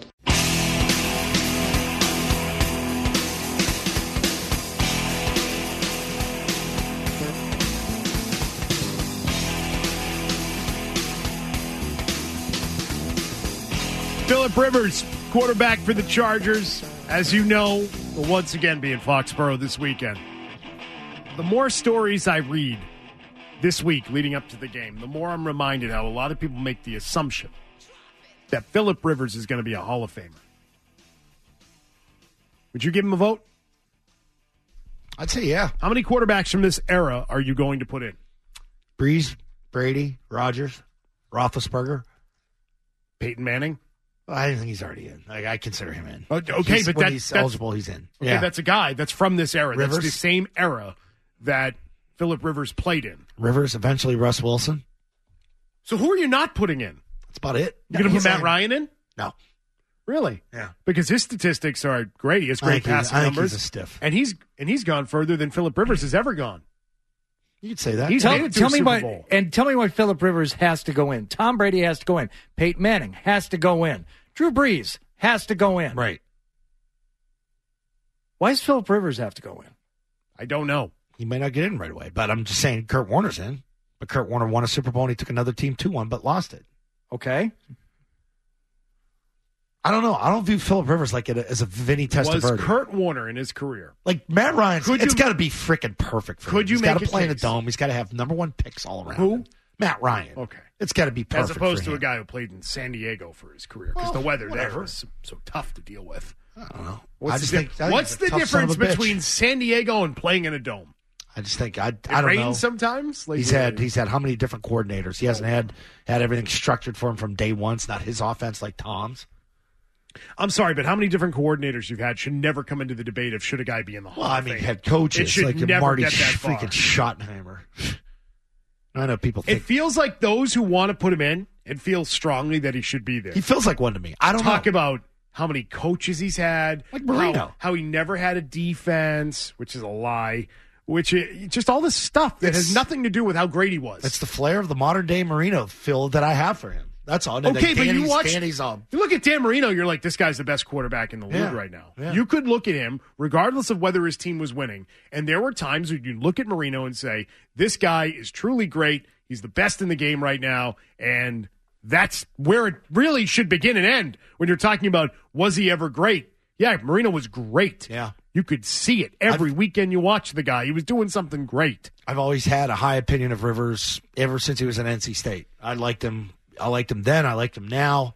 S7: Phillip Rivers, quarterback for the Chargers, as you know, will once again be in Foxborough this weekend. The more stories I read this week leading up to the game, the more I'm reminded how a lot of people make the assumption that Phillip Rivers is going to be a Hall of Famer. Would you give him a vote?
S1: I'd say yeah.
S7: How many quarterbacks from this era are you going to put in?
S1: Breeze, Brady, Rodgers, Roethlisberger,
S7: Peyton Manning?
S1: I think he's already in. Like, I consider him in.
S7: Okay,
S1: he's,
S7: but
S1: when
S7: that,
S1: he's
S7: that's
S1: eligible, he's in.
S7: Okay,
S1: Yeah.
S7: that's a guy that's from this era.
S1: Rivers?
S7: That's the same era that Phillip Rivers played in.
S1: Rivers, eventually Russ Wilson.
S7: So who are you not putting in?
S1: That's about it.
S7: You going to put Matt Ryan in?
S1: No.
S7: Really?
S1: Yeah.
S7: Because his statistics are great. He has
S1: I
S7: great
S1: think he's-
S7: passing
S1: I think
S7: numbers.
S1: he's a stiff.
S7: And he's and he's gone further than Phillip Rivers has ever gone.
S1: You could say that.
S7: He's
S8: tell
S7: made it to
S8: tell
S7: a
S8: me
S7: Super
S8: why,
S7: Bowl.
S8: and tell me why Phillip Rivers has to go in. Tom Brady has to go in. Peyton Manning has to go in. Drew Brees has to go in.
S1: Right.
S8: Why does Phillip Rivers have to go in?
S7: I don't know.
S1: He may not get in right away, but I'm just saying Kurt Warner's in. But Kurt Warner won a Super Bowl and he took another team to one, but lost it.
S8: Okay.
S1: I don't know. I don't view Phillip Rivers like it as a Vinny Testaverde.
S7: Was Kurt Warner in his career?
S1: Like Matt Ryan,
S7: Could
S1: it's
S7: you-
S1: got to be freaking perfect for
S7: Could
S1: him.
S7: you
S1: He's got
S7: make
S1: to
S7: a
S1: play in the
S7: case?
S1: dome. He's got to have number one picks all around.
S7: Who?
S1: him. Matt Ryan.
S7: Okay.
S1: It's got to be perfect
S7: As opposed
S1: for
S7: to a
S1: him.
S7: guy who played in San Diego for his career, because
S1: Well,
S7: the weather there
S1: whatever.
S7: was so, so tough to deal with.
S1: I don't know.
S7: What's
S1: I just
S7: the,
S1: think,
S7: di-
S1: I think
S7: what's
S1: he's a
S7: the
S1: tough son of
S7: difference
S1: a bitch.
S7: between San Diego and playing in a dome?
S1: I just think I,
S7: It
S1: I don't
S7: rains
S1: know.
S7: sometimes. Like,
S1: He's had he's had how many different coordinators? He hasn't had had everything structured for him from day one. It's not his offense like Tom's.
S7: I'm sorry, but how many different coordinators you've had should never come into the debate of should a guy be in the Hall
S1: Well, I
S7: of
S1: mean,
S7: Fame.
S1: head
S7: It
S1: coaches
S7: should
S1: like
S7: never
S1: Marty
S7: get that far.
S1: freaking Schottenheimer. I know people think
S7: It feels like those who want to put him in, it feels strongly that he should be there.
S1: he feels like one to me. I don't
S7: Talk
S1: know.
S7: about how many coaches he's had,
S1: Like Marino.
S7: how, how he never had a defense, which is a lie, which is, just all this stuff that
S1: It's-
S7: has nothing to do with how great he was.
S1: It's the flair of the modern day Marino feel that I have for him. That's all. And
S7: Okay,
S1: like
S7: but you
S1: Danny's-
S7: watch-
S1: Danny's um,
S7: You look at Dan Marino, you're like, this guy's the best quarterback in the league
S1: Yeah,
S7: right now.
S1: yeah.
S7: You could look at him, regardless of whether his team was winning, and there were times where you look at Marino and say, this guy is truly great. He's the best in the game right now, and that's where it really should begin and end when you're talking about, was he ever great? Yeah, Marino was great.
S1: Yeah.
S7: You could see it every weekend you watch the guy. He was doing something great.
S1: I've always had a high opinion of Rivers ever since he was at N C State. I liked him. I liked him then. I liked him now.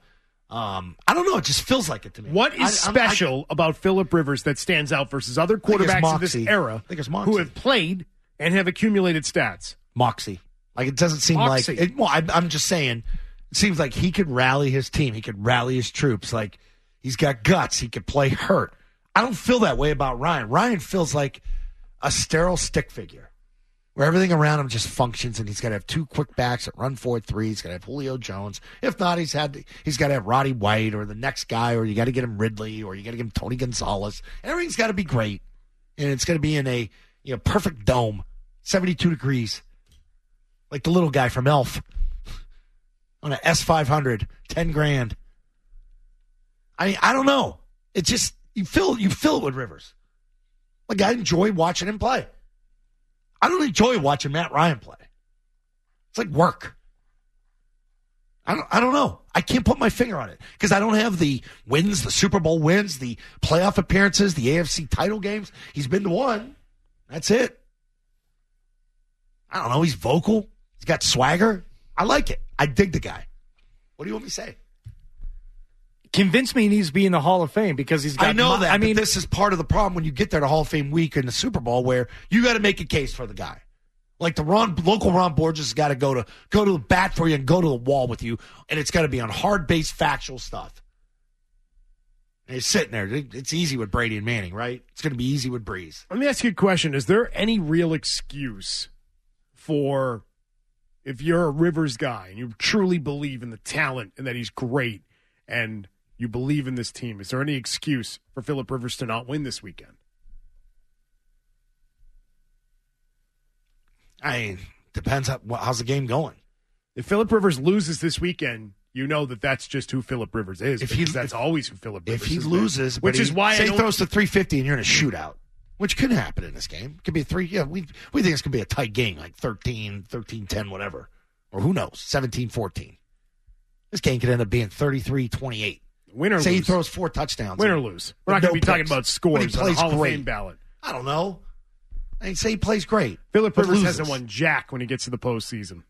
S1: Um, I don't know. It just feels like it to me.
S7: What is
S1: I,
S7: special I, about Phillip Rivers that stands out versus other quarterbacks of this era
S1: I think it's moxie.
S7: who have played and have accumulated stats?
S1: Moxie. Like, it doesn't seem
S7: Moxie.
S1: like it, well, I, I'm just saying, it seems like he could rally his team. He could rally his troops. Like, he's got guts. He could play hurt. I don't feel that way about Ryan. Ryan feels like a sterile stick figure where everything around him just functions, and he's got to have two quick backs that run four three. He's got to have Julio Jones. If not, he's had he's got to have Roddy White or the next guy, or you got to get him Ridley, or you got to get him Tony Gonzalez. Everything's got to be great, and it's going to be in a you know perfect dome, seventy-two degrees, like the little guy from Elf on an S five hundred, ten grand. I mean, I don't know. It just you feel you feel it with Rivers. Like, I enjoy watching him play. I don't enjoy watching Matt Ryan play. It's like work. I don't, I don't know. I can't put my finger on it because I don't have the wins, the Super Bowl wins, the playoff appearances, the A F C title games. He's been to one. That's it. I don't know. He's vocal. He's got swagger. I like it. I dig the guy. What do you want me to say?
S8: Convince me he needs to be in the Hall of Fame because he's got.
S1: I know
S8: mo-
S1: that.
S8: I mean,
S1: but this is part of the problem when you get there to Hall of Fame week in the Super Bowl, where you got to make a case for the guy. Like the Ron, local Ron Borges has got to go to go to the bat for you and go to the wall with you, and it's got to be on hard-based factual stuff. And he's sitting there. It's easy with Brady and Manning, right? It's going to be easy with Breeze.
S7: Let me ask you a question. Is there any real excuse for if you're a Rivers guy and you truly believe in the talent and that he's great and you believe in this team, is there any excuse for Phillip Rivers to not win this weekend?
S1: I mean, depends on how's the game going.
S7: If Phillip Rivers loses this weekend, you know that that's just who Phillip Rivers is.
S1: If he,
S7: that's
S1: if,
S7: always who Phillip Rivers
S1: if he
S7: is.
S1: loses,
S7: which
S1: but
S7: is
S1: he,
S7: why
S1: say
S7: I
S1: he
S7: don't,
S1: throws to three fifty and you're in a shootout, which could happen in this game. It could be a three. Yeah, we we think it's going to be a tight game, like thirteen, thirteen ten, whatever. Or who knows, seventeen fourteen. This game could end up being thirty-three twenty-eight.
S7: Win or
S1: Say
S7: lose.
S1: he throws four touchdowns.
S7: Win or lose. We're not going to
S1: no
S7: be talking
S1: picks.
S7: about scores
S1: But he
S7: on
S1: plays
S7: the Hall
S1: great.
S7: of Fame ballot.
S1: I don't know. I mean, say he plays great.
S7: Phillip
S1: but
S7: Rivers
S1: loses.
S7: hasn't won jack when he gets to the postseason.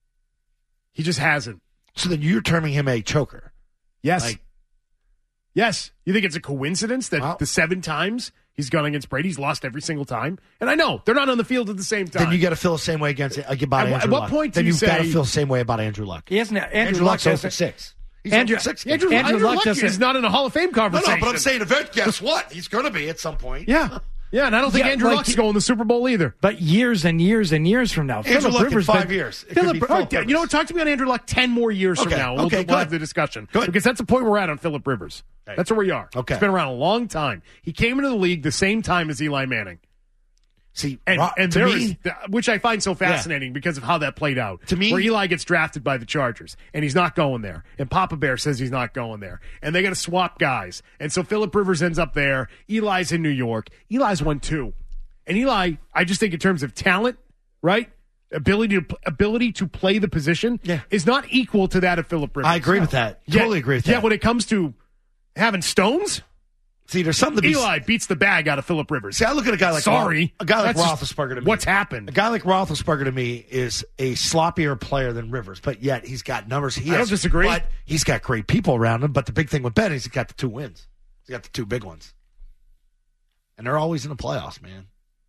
S7: He just hasn't.
S1: So then you're terming him a choker.
S7: Yes.
S1: Like,
S7: yes. You think it's a coincidence that
S1: Well-
S7: the seven times he's gone against Brady, he's lost every single time? And I know, they're not on the field at the same time.
S1: then you got to feel the same way against like about
S7: At wh-
S1: Andrew
S7: at what
S1: Luck.
S7: point do
S1: then
S7: you
S1: you've got to
S7: say-
S1: feel the same way about Andrew Luck.
S8: he hasn't. Andrew,
S1: Andrew
S8: Luck
S1: Luck's zero for
S8: hasn't-
S1: six. He's
S8: Andrew,
S1: zero for six.
S7: Andrew,
S8: Andrew
S7: Andrew
S8: Luck
S7: Luck
S8: doesn't-
S7: is not in a Hall of Fame
S1: No,
S7: conversation.
S1: no, but I'm saying, event, guess what? He's going to be at some point.
S7: Yeah. Yeah, and I don't think
S8: Yeah,
S7: Andrew
S8: like
S7: Luck's
S8: he-
S7: going to the Super Bowl either.
S8: But years and years and years from now,
S1: Andrew
S8: Phillip
S1: Luck in
S8: Rivers
S1: five
S8: been-
S1: years. It could
S7: Phillip,
S1: be
S7: all
S1: Phillip
S7: right, you know what? Talk to me on Andrew Luck ten more years from
S1: Okay,
S7: now. We'll,
S1: okay,
S7: we'll
S1: good.
S7: have the discussion.
S1: Good.
S7: Because that's the point we're at on Phillip Rivers.
S1: Okay.
S7: That's where we are.
S1: Okay.
S7: It's been around a long time. He came into the league the same time as Eli Manning.
S1: See,
S7: And,
S1: Ro-
S7: and
S1: to
S7: there
S1: me,
S7: is, which I find so fascinating because of how that played out.
S1: To me-
S7: where Eli gets drafted by the Chargers, and he's not going there. And Papa Bear says he's not going there. And they got to swap guys. And so Phillip Rivers ends up there. Eli's in New York. Eli's won two. And Eli, I just think in terms of talent, right? Ability to ability to play the position
S1: Yeah.
S7: is not equal to that of Phillip Rivers.
S1: I agree with that.
S7: Yet-
S1: Totally agree with
S7: Yet
S1: that.
S7: when it comes to having stones,
S1: See, there's something to be.
S7: Eli beats the bag out of Phillip Rivers.
S1: See, I look at a guy like
S7: Sorry.
S1: a guy like
S7: That's just
S1: Roethlisberger to me.
S7: what's happened?
S1: A guy like Roethlisberger to me is a sloppier player than Rivers, but yet he's got numbers. He
S7: I don't
S1: has,
S7: disagree.
S1: But he's got great people around him. But the big thing with Ben is he's got the two wins. He's got the two big ones, and they're always in the playoffs, man.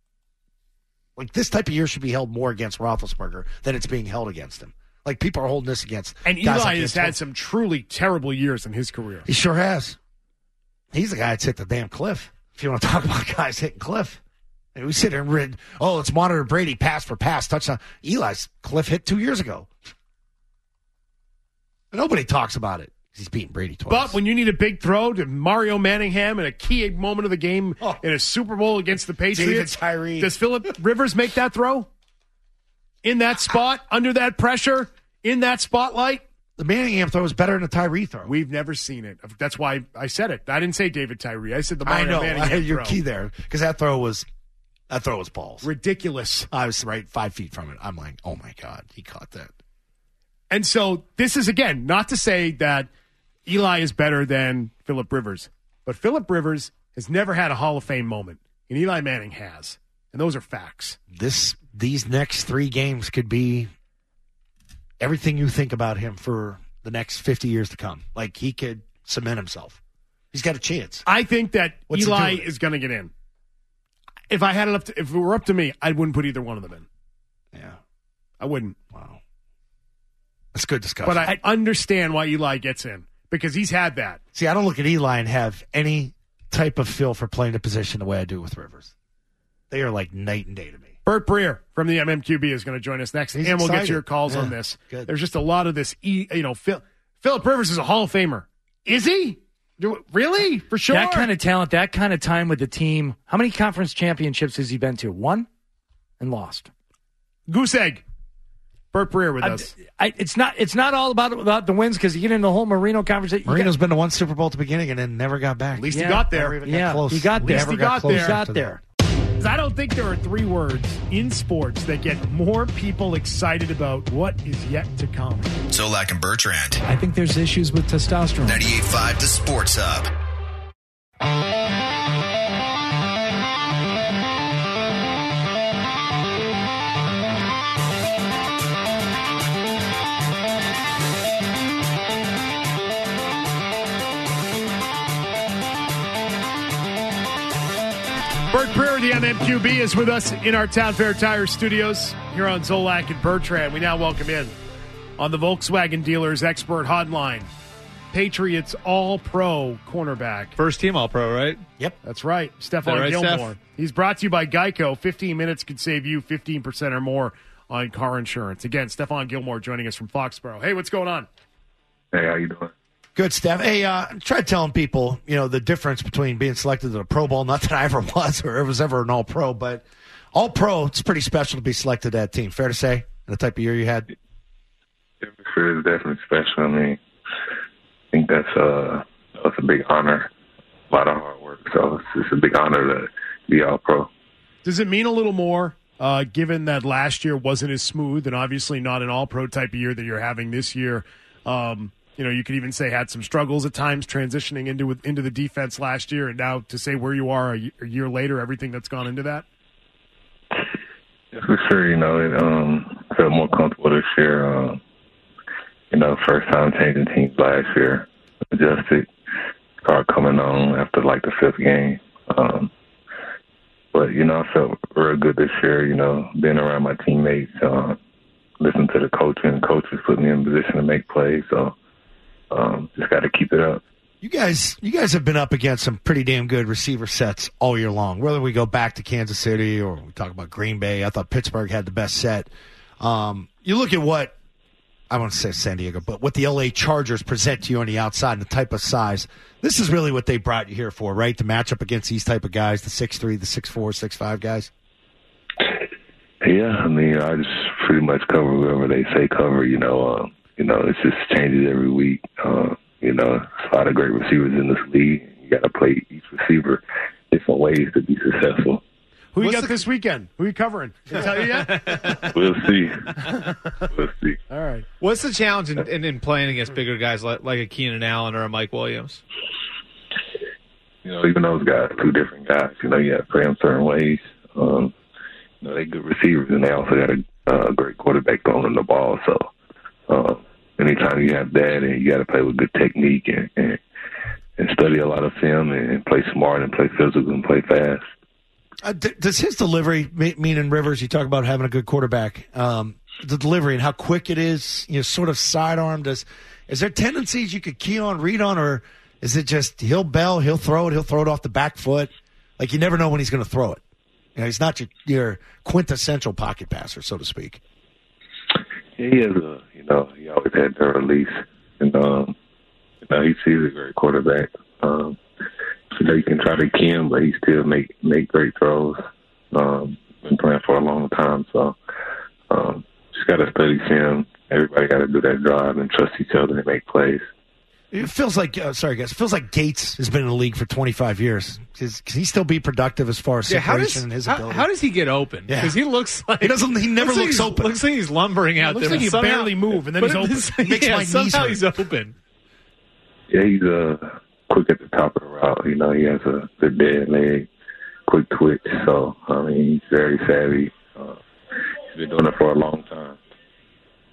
S1: Like this type of year should be held more against Roethlisberger than it's being held against him. Like people are holding this against.
S7: And
S1: guys
S7: Eli
S1: like
S7: has
S1: this.
S7: had some truly terrible years in his career.
S1: He sure has. He's the guy that's hit the damn cliff. If you want to talk about guys hitting cliff. And we sit here and read, oh, let's monitor Brady pass for pass, touchdown. Eli's cliff hit two years ago. Nobody talks about it. He's beating Brady twice.
S7: But when you need a big throw to Mario Manningham in a key moment of the game
S1: Oh.
S7: in a Super Bowl against the Patriots,
S1: David Tyree.
S7: does Phillip Rivers make that throw? In that spot, under that pressure, in that spotlight?
S1: The Manningham throw is better than the Tyree throw.
S7: We've never seen it. That's why I said it. I didn't say David Tyree. I said the
S1: I
S7: Mario
S1: know.
S7: Manningham
S1: I had your
S7: throw.
S1: key there because that throw was that throw was balls.
S7: Ridiculous.
S1: I was right five feet from it. I'm like, oh my god, he caught that.
S7: And so this is, again, not to say that Eli is better than Phillip Rivers, but Phillip Rivers has never had a Hall of Fame moment, and Eli Manning has. And those are facts.
S1: This these next three games could be everything you think about him for the next fifty years to come. Like, he could cement himself. He's got a chance.
S7: I think that
S1: What's he
S7: Eli
S1: doing?
S7: is going to get in. If I had it up to, if it were up to me, I wouldn't put either one of them in.
S1: Yeah.
S7: I wouldn't.
S1: Wow. That's good discussion.
S7: But I understand why Eli gets in because he's had that.
S1: See, I don't look at Eli and have any type of feel for playing the position the way I do with Rivers. They are like night and day to me.
S7: Bert Breer from the M M Q B is going to join us next,
S1: He's
S7: and we'll get
S1: excited.
S7: to your calls
S1: Yeah,
S7: on this.
S1: good.
S7: There's just a lot of this. E, you know, Phil, Phillip Rivers is a Hall of Famer. Is he? Do, really? For sure?
S8: That kind of talent, that kind of time with the team. How many conference championships has he been to? One and lost.
S7: Goose egg. Bert Breer with
S8: I,
S7: us.
S8: I, it's not. It's not all about about the wins because you get into the whole Marino conversation. you
S1: Marino's
S8: got-
S1: been to one Super Bowl at the beginning and then never got back.
S7: At least
S8: Yeah.
S7: he got there.
S1: Never even got
S8: Yeah,
S1: close.
S8: he got there.
S1: Never
S7: He got
S1: close
S7: there.
S1: to
S8: got
S1: that.
S8: there.
S7: I don't think there are three words in sports that get more people excited about what is yet to come.
S13: Zolak and Bertrand.
S8: I think there's issues with testosterone.
S13: ninety-eight point five The Sports Hub.
S7: Bert Breer of the M M Q B is with us in our Town Fair Tire studios here on Zolak and Bertrand. We now welcome in on the Volkswagen Dealers Expert Hotline, Patriots All-Pro cornerback.
S15: First team All-Pro, right?
S1: Yep.
S7: That's right, Stephon
S15: Is that right,
S7: Gilmore.
S15: Steph?
S7: He's brought to you by Geico. fifteen minutes could save you fifteen percent or more on car insurance. Again, Stephon Gilmore joining us from Foxborough. Hey, what's going on?
S16: Hey, how you doing?
S1: Good, Steph. Hey, uh, try telling people, you know, the difference between being selected to the Pro Bowl. Not that I ever was or was ever an All-Pro, but All-Pro, it's pretty special to be selected to that team. Fair to say, in the type of year you had?
S16: Yeah, for sure, it's definitely special. I mean, I think that's uh, that's a big honor, a lot of hard work. So it's just a big honor to be All-Pro.
S7: Does it mean a little more, uh, given that last year wasn't as smooth and obviously not an all-pro type of year that you're having this year? Um, you know, you could even say had some struggles at times transitioning into into the defense last year, and now to say where you are a, y- a year later, everything that's gone into that?
S16: Yeah, for sure, you know, it um, felt more comfortable this year. Um, you know, first time changing teams last year, adjusted, started coming on after like the fifth game. Um, but, you know, I felt real good this year, you know, being around my teammates, uh, listening to the coach, and coaches put me in a position to make plays. So um, just got to keep it up.
S1: You guys, you guys have been up against some pretty damn good receiver sets all year long. Whether we go back to Kansas City or we talk about Green Bay, I thought Pittsburgh had the best set. Um, you look at what I want to say San Diego, but what the L A Chargers present to you on the outside and the type of size. This is really what they brought you here for, right? To match up against these type of guys, the six three, the six four, six five guys.
S16: Yeah, I mean, I just pretty much cover whoever they say cover. You know, uh, you know, it's just changes every week. Uh, you know, there's a lot of great receivers in this league. You got to play each receiver different ways to be successful.
S7: Who you got this weekend? Who you covering? Did I tell you yet?
S16: We'll see. We'll see.
S7: All right.
S15: What's the challenge in, in, in playing against bigger guys like, like a Keenan Allen or a Mike Williams?
S16: You know, even those guys, two different guys. You know, you got to play them certain ways. Um, you know, they good receivers, and they also got a uh, great quarterback throwing them the ball. So, uh, anytime you have that, and you got to play with good technique and, and and study a lot of film and, and play smart and play physical and play fast.
S1: Uh, d- does his delivery, me- meaning Rivers, you talk about having a good quarterback, um, the delivery and how quick it is, you know, sort of sidearm, does, is there tendencies you could key on, read on, or is it just he'll bell, he'll throw it, he'll throw it off the back foot? Like you never know when he's going to throw it. You know, he's not your, your quintessential pocket passer, so to speak.
S16: Yeah, he has a, you know, he always had that release. And, um, you know, he's, he's a great quarterback. Um, You know, you can try to key him, but he still make make great throws. Um, been playing for a long time, so um, just got to study film. Everybody got to do that drive and trust each other and make plays.
S1: It feels like, uh, sorry guys, it feels like Gates has been in the league for twenty-five years. Can he still be productive as far as
S15: Yeah,
S1: separation
S15: how does,
S1: and his
S15: how,
S1: ability?
S15: how does he get open?
S1: Yeah.
S15: Because he looks like
S1: He doesn't- he never
S15: like
S1: looks
S15: he's-
S1: open.
S15: Looks like he's lumbering out
S7: looks
S15: there.
S7: like
S15: but
S7: he
S15: somehow-
S7: barely move, and then
S15: but
S7: he's open.
S15: this-
S1: Makes
S15: yeah,
S1: my knees
S15: somehow
S1: hurt.
S15: he's open.
S16: Yeah, he's uh, quick at the top of the route. You know, he has a good dead leg, quick twitch. So, I mean, he's very savvy. Uh, he's been doing it for a long time.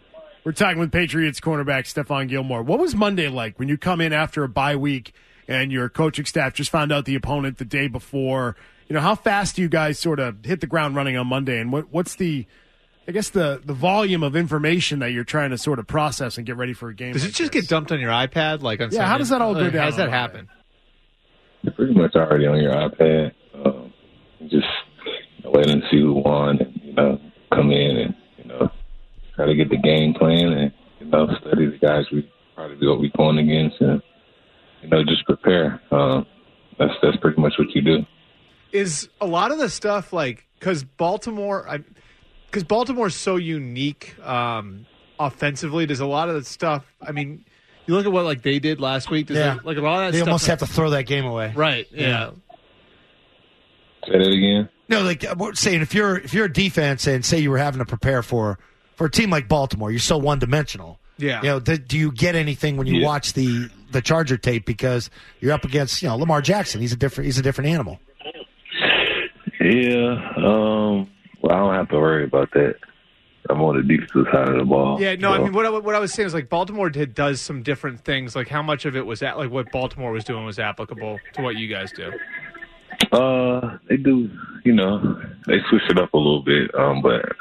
S7: We're talking with Patriots cornerback Stephon Gilmore. What was Monday like when you come in after a bye week and your coaching staff just found out the opponent the day before? You know, how fast do you guys sort of hit the ground running on Monday? And what, what's the, I guess, the, the volume of information that you're trying to sort of process and get ready for a game?
S15: Does
S7: like
S15: it just
S7: this?
S15: get dumped on your iPad? Like on
S7: Yeah, how
S15: Sunday?
S7: does that all go
S15: Like,
S7: down?
S15: How does that
S7: on
S15: happen?
S16: You're pretty much already on your iPad. Um, you just wait and see who won, and you know, come in and you know, try to get the game plan, and you know, study the guys we probably will be going against, and you know, just prepare. Um, that's that's pretty much what you do.
S15: Is a lot of the stuff like because Baltimore, because Baltimore's so unique um, offensively. Does a lot of the stuff? I mean, you look at what like they did last week. Does
S1: Yeah.
S15: it, like a lot of that
S1: They
S15: stuff.
S1: almost have to throw that game away.
S15: Right. Yeah.
S16: Say that again.
S1: No, like we're saying, if you're if you're a defense and say you were having to prepare for for a team like Baltimore, you're so one dimensional.
S15: Yeah.
S1: You know, th- do you get anything when you
S16: Yeah.
S1: watch the the Charger tape because you're up against you know Lamar Jackson? He's a different he's a different animal.
S16: Yeah. Um, well, I don't have to worry about that. I'm on the defensive side of the ball.
S15: Yeah, no, I
S16: so.
S15: mean, what I, what I was saying is, like, Baltimore did, does some different things. Like, how much of it was, at, like, what Baltimore was doing was applicable to what you guys do?
S16: Uh, they do, you know, they switch it up a little bit. Um,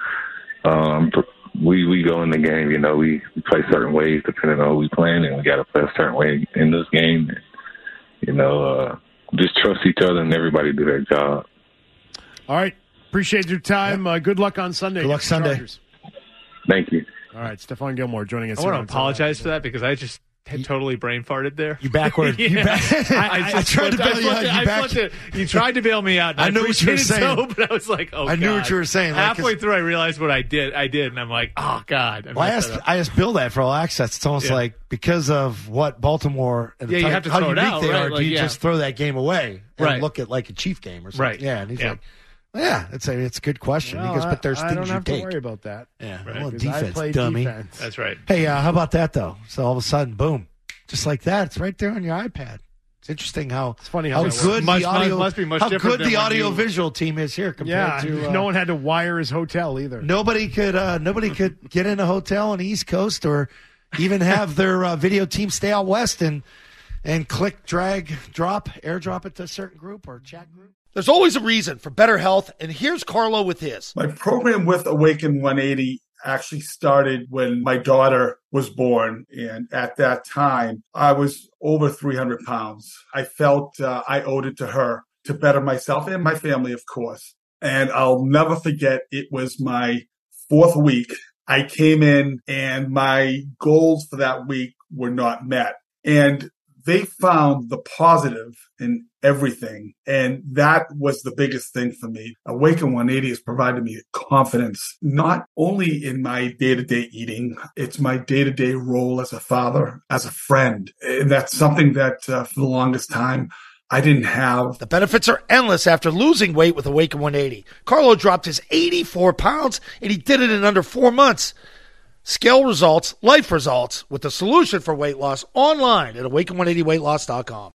S16: but um, we we go in the game, you know, we, we play certain ways depending on who we playing, and we got to play a certain way in this game. And, you know, uh, just trust each other and everybody do their job.
S7: All right. Appreciate your time. Uh, good luck on Sunday.
S1: Good luck
S7: against the
S1: Sunday.
S7: Chargers.
S16: Thank you.
S7: All right. Stephon Gilmore joining us.
S15: I
S7: here
S15: want
S7: on
S15: to apologize for that because I just had totally brain farted there.
S1: You backward. You
S15: Yeah.
S1: back-
S15: I,
S1: I- I
S15: just
S1: tried to
S15: flipped-
S1: bail you
S15: I
S1: out.
S15: flipped it-
S1: You
S15: I
S1: back-
S15: flipped it. You tried to bail me out. and
S1: I knew what you were
S15: appreciate it
S1: saying.
S15: So, but I was like, oh,
S1: I knew
S15: God.
S1: what you were saying, like, 'cause-
S15: Halfway through, I realized what I did. I did, and I'm like, oh, God.
S1: Well, I asked I asked Bill that for all access. It's almost
S15: Yeah.
S1: like because of what Baltimore and the
S15: Yeah, you
S1: type-
S15: have to
S1: how
S15: throw it
S1: unique
S15: out,
S1: they
S15: right?
S1: are,
S15: Like,
S1: do you
S15: yeah.
S1: just throw that game away and
S15: Right.
S1: look at like a Chief game or something?
S15: Right.
S1: Yeah, and he's
S15: Yeah.
S1: like, well, yeah, it's a it's a good question.
S7: Well,
S1: he goes, but there's
S7: I, I
S1: things
S7: don't
S1: you
S7: have
S1: take.
S7: to worry about that.
S1: Yeah,
S7: Right,
S1: well,
S7: 'cause
S1: defense,
S7: I play
S1: dummy.
S7: defense.
S15: That's right.
S1: Hey, uh, how about that though? So all of a sudden, boom, just like that, it's right there on your iPad. It's interesting how
S7: It's funny how
S1: how
S7: that
S1: good
S7: works.
S1: the
S15: Must-
S1: audio
S15: must be much
S1: how
S15: different
S1: good
S15: than
S1: the
S15: when
S1: audio
S15: you-
S1: visual team is here compared
S7: Yeah,
S1: to uh,
S7: no one had to wire his hotel either.
S1: nobody could uh, nobody could get in a hotel on the East Coast or even have their uh, video team stay out west and and click, drag, drop, airdrop it to a certain group or chat group. There's always a reason for better health, and here's Carlo with his.
S2: My program with Awaken one eighty actually started when my daughter was born. And at that time, I was over three hundred pounds. I felt uh, I owed it to her to better myself and my family, of course. And I'll never forget, it was my fourth week. I came in and my goals for that week were not met. And they found the positive in everything. And that was the biggest thing for me. Awaken one eighty has provided me confidence, not only in my day-to-day eating, it's my day-to-day role as a father, as a friend. And that's something that uh, for the longest time, I didn't have.
S1: The benefits are endless after losing weight with Awaken one eighty. Carlo dropped his eighty-four pounds, and he did it in under four months. Scale results, life results, with the solution for weight loss online at awaken one eighty weight loss dot com.